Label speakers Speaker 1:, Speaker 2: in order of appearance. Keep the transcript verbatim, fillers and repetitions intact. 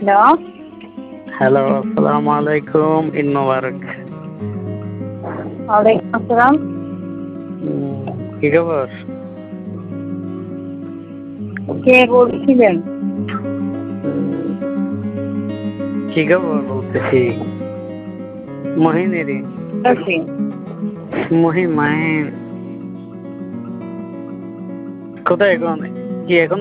Speaker 1: Hello
Speaker 2: hello, আসসালামু আলাইকুম। ঈদ মোবারক।
Speaker 1: ওয়ালাইকুম আসসালাম।
Speaker 2: উম, কি খবর?
Speaker 1: কে বলছিলেন?
Speaker 2: উম, কি খবর বলতেছি? মহিনেরই।
Speaker 1: আছি।
Speaker 2: মহিন মাহিন কোথায় এখন? কি এখন